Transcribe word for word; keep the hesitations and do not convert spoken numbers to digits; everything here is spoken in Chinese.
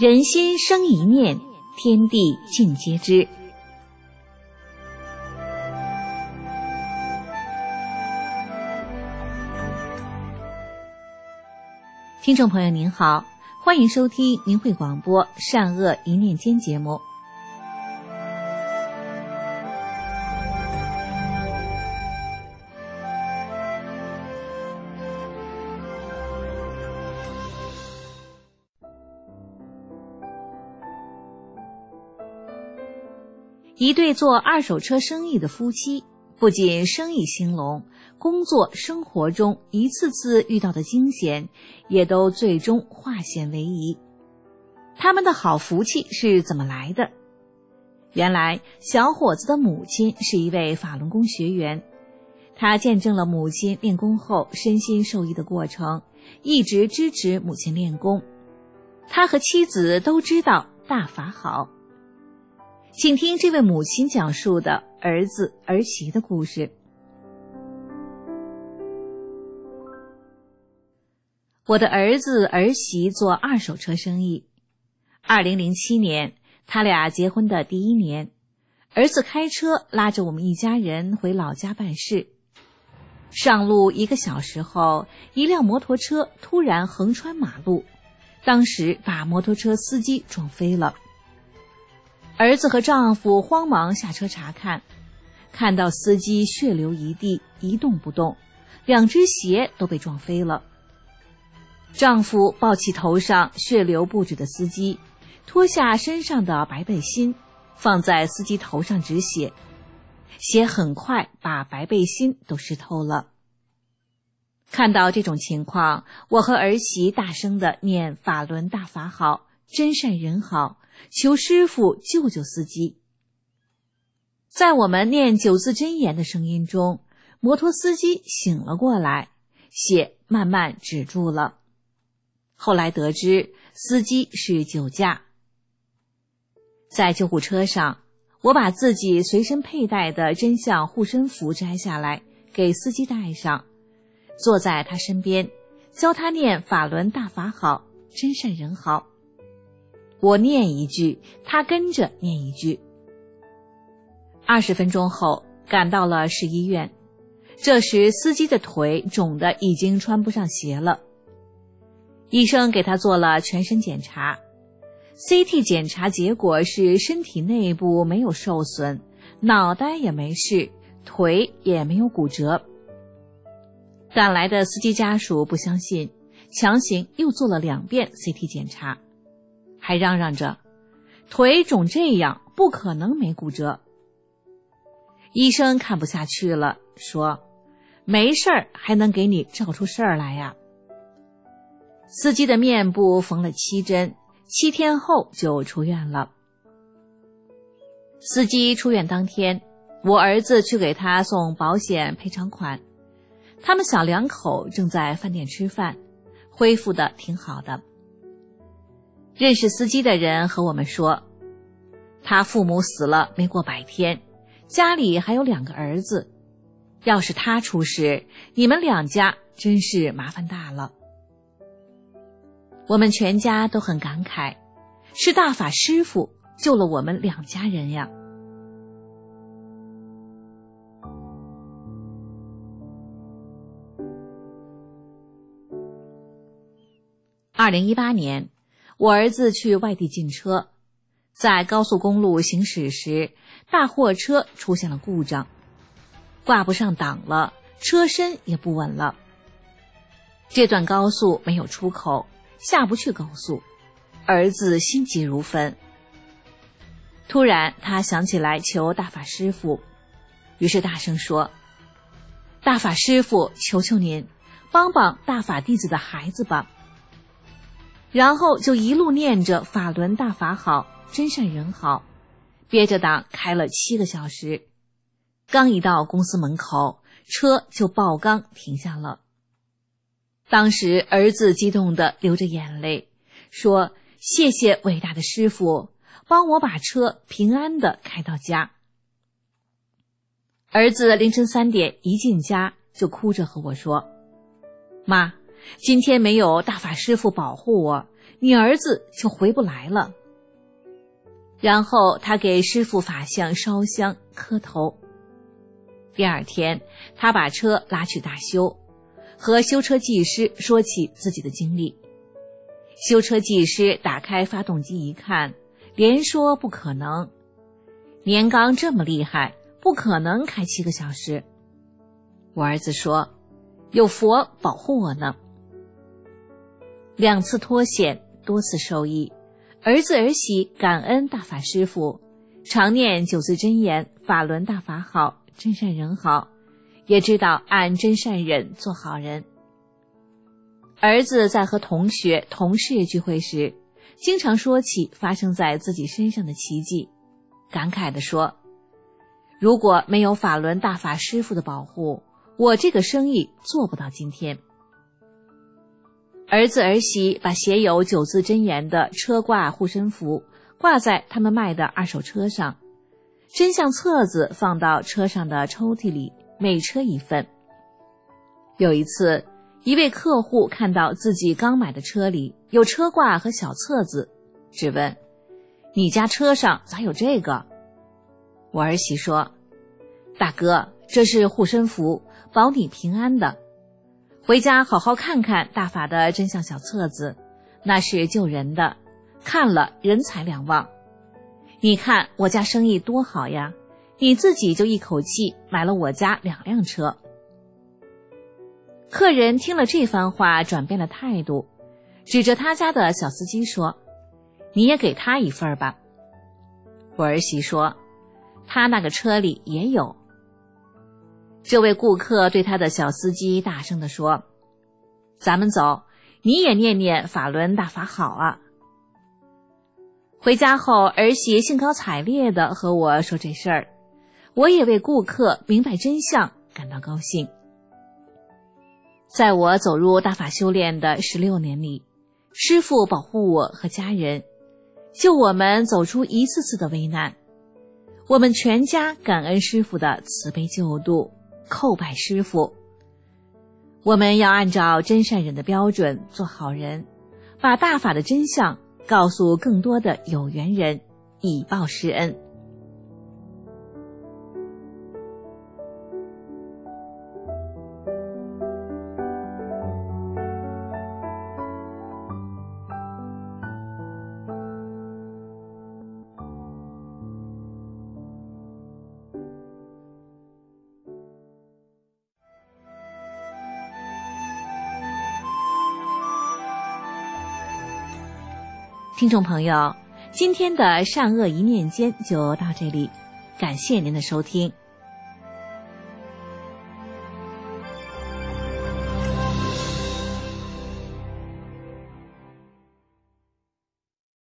人心生一念，天地尽皆知。听众朋友您好，欢迎收听明慧广播善恶一念间节目。一对做二手车生意的夫妻，不仅生意兴隆，工作生活中一次次遇到的惊险也都最终化险为夷。他们的好福气是怎么来的？原来小伙子的母亲是一位法轮功学员，他见证了母亲练功后身心受益的过程，一直支持母亲练功。他和妻子都知道大法好。请听这位母亲讲述的儿子儿媳的故事。我的儿子儿媳做二手车生意。二零零七年，他俩结婚的第一年，儿子开车拉着我们一家人回老家办事。上路一个小时后，一辆摩托车突然横穿马路，当时把摩托车司机撞飞了。儿子和丈夫慌忙下车查看，看到司机血流一地，一动不动，两只鞋都被撞飞了。丈夫抱起头上血流不止的司机，脱下身上的白背心，放在司机头上止血，血很快把白背心都湿透了。看到这种情况，我和儿媳大声地念法轮大法好，真善人好，求师父救救司机。在我们念九字真言的声音中，摩托司机醒了过来，血慢慢止住了。后来得知司机是酒驾。在救护车上，我把自己随身佩戴的真相护身符摘下来给司机戴上，坐在他身边，教他念法轮大法好，真善人好。我念一句，他跟着念一句。二十分钟后，赶到了市医院。这时司机的腿肿得已经穿不上鞋了。医生给他做了全身检查， C T 检查结果是身体内部没有受损，脑袋也没事，腿也没有骨折。赶来的司机家属不相信，强行又做了两遍 C T 检查，还嚷嚷着腿肿这样不可能没骨折。医生看不下去了，说没事儿还能给你照出事儿来呀。司机的面部缝了七针，七天后就出院了。司机出院当天，我儿子去给他送保险赔偿款，他们小两口正在饭店吃饭，恢复得挺好的。认识司机的人和我们说，他父母死了没过百天，家里还有两个儿子，要是他出事，你们两家真是麻烦大了。我们全家都很感慨，是大法师父救了我们两家人呀。二零一八年，我儿子去外地进车，在高速公路行驶时，大货车出现了故障，挂不上档了，车身也不稳了。这段高速没有出口，下不去高速，儿子心急如焚。突然他想起来求大法师父，于是大声说，大法师父，求求您帮帮大法弟子的孩子吧。然后就一路念着法轮大法好，真善人好，憋着档开了七个小时。刚一到公司门口，车就爆缸停下了。当时儿子激动地流着眼泪，说谢谢伟大的师父，帮我把车平安地开到家。儿子凌晨三点一进家就哭着和我说，妈，今天没有大法师父保护我， 你儿子就回不来了。然后他给师傅法像烧香磕头。第二天，他把车拉去大修，和修车技师说起自己的经历。修车技师打开发动机一看，连说不可能，年缸这么厉害，不可能开七个小时。我儿子说，有佛保护我呢。两次脱险，多次受益，儿子儿媳感恩大法师父，常念九字真言，法轮大法好，真善人好，也知道按真善忍做好人。儿子在和同学同事聚会时，经常说起发生在自己身上的奇迹，感慨地说，如果没有法轮大法师父的保护，我这个生意做不到今天。儿子儿媳把写有九字真言的车挂护身符挂在他们卖的二手车上，真相册子放到车上的抽屉里，每车一份。有一次，一位客户看到自己刚买的车里有车挂和小册子，质问，你家车上咋有这个？我儿媳说，大哥，这是护身符，保你平安的，回家好好看看大法的真相小册子，那是救人的，看了人财两旺。你看我家生意多好呀，你自己就一口气买了我家两辆车。客人听了这番话，转变了态度，指着他家的小司机说，你也给他一份吧。我儿媳说，他那个车里也有。这位顾客对他的小司机大声地说，咱们走，你也念念法轮大法好啊。回家后，儿媳兴高采烈地和我说这事儿，我也为顾客明白真相感到高兴。在我走入大法修炼的十六年里，师父保护我和家人，救我们走出一次次的危难。我们全家感恩师父的慈悲救度，叩拜师父。我们要按照真善忍的标准做好人，把大法的真相告诉更多的有缘人，以报师恩。听众朋友，今天的善恶一念间就到这里，感谢您的收听。